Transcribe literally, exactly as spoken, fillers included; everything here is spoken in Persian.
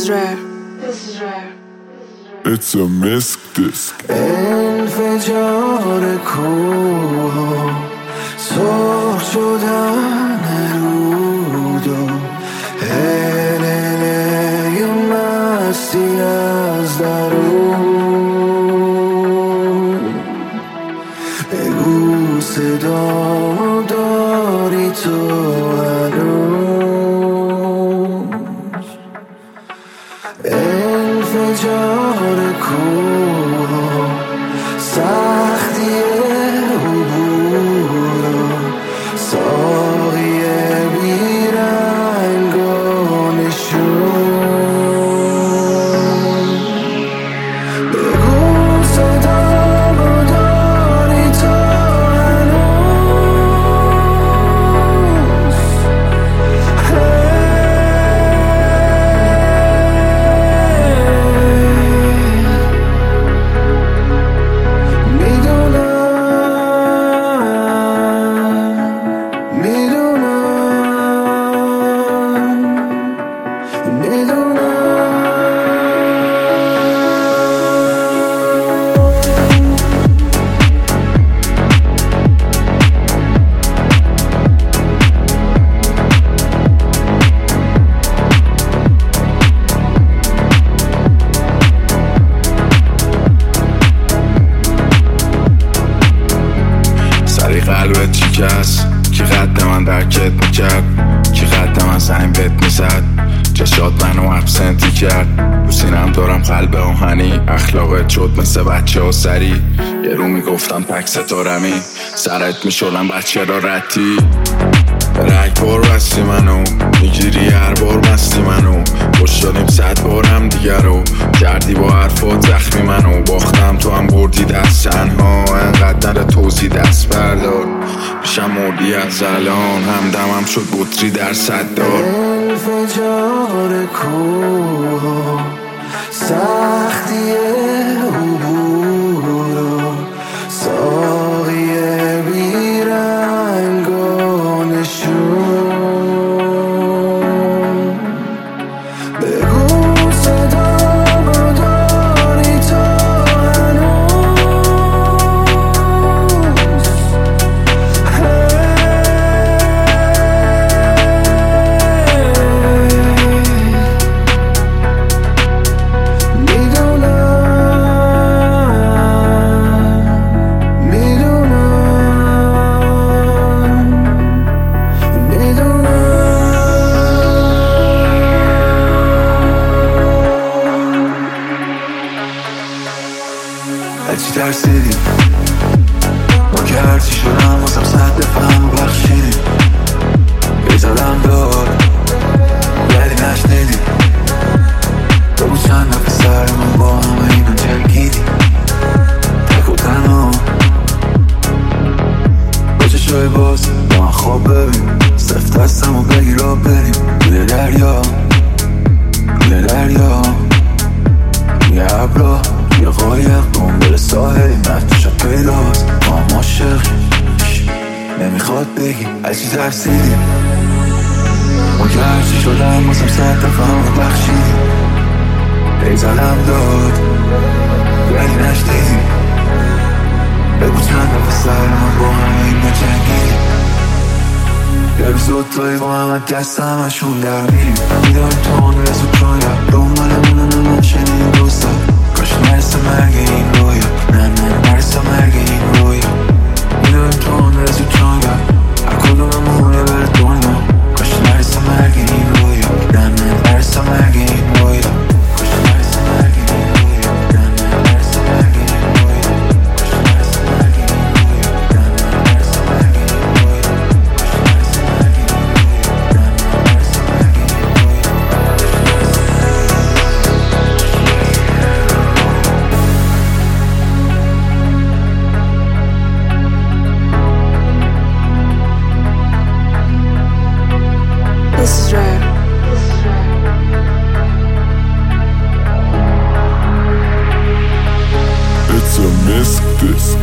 is rare. This is rare. It's a misc disc. انفجار کوه سرخ شدن رود و هلهله مستی از درون بگو صدا داری تو هنوز انفجار کوه سختی عبور ساقی بیرنگ و نشون بگو صدا داری تو هنوز قلبت شکست کی قد من درکت میکرد کی قد من زنگ بهت میزد چشات منو ابسنتی کرد رو سینم دارم قلب آهنی اخلاقت شد مثل بچه ها سری یه رو میگفتم تک ستارمی سرت میشدم بچه را رتی رگ بار بستی منو میگیری هر بار مستی منو خوش شدیم صد بارم دیگر رو کردی با حرفات زخمی منو باختم تو هم بردی دست تنها انقدر نره توضیح دست بردار میشم مردی از الان همدمم شد بطری در صد دار انفجار کوه سختی عبور ساقی بیرنگ و نشون بگو صدا داری تو هنوز هرچی ترسیدیم ما که هرچی شدم واسم صد دفعه بخشیدیم بیزدم داد ولی نشنیدیم بگو چند نفع سر من با همه اینا جنگیدیم تک و تنها با چشای باز با من خواب ببین سفت هستم و بگی را بریم روی دریا روی دریا روی ابرا یه قایق دنبال ساحلی مفتوشت پیداست ما هم عاشقیم نمیخواد بگی هرچی ترسیدیم ما که هرچی شدم واسم صد دفعه همو بخشیدیم بیزدم داد ولی نشنیدیم بگو چند دفعه سر من با همه اینا جنگیدیم یه روز دوتایی با همه دست همشون در میریم میداریم تو آن رسو چایم دنبالمونه نه من شنیدیم دوستا کاش نرسه مرگ این رویا نه نه نرسه مرگ این رویا میدونم تو آن رسو چایم هر کدوم مونه بره دنیا کاش نرسه مرگ این رویا نه نه نرسه مرگ این رویا کاش نرسه مرگ این رویا نه نه نرسه مرگ این رویا کاش نرسه مرگ این رویا نه نه نرسه مرگ این رویا کاش نرسه مرگ این رویا نه نه نرسه مرگ این This is rare. It's a misc disc.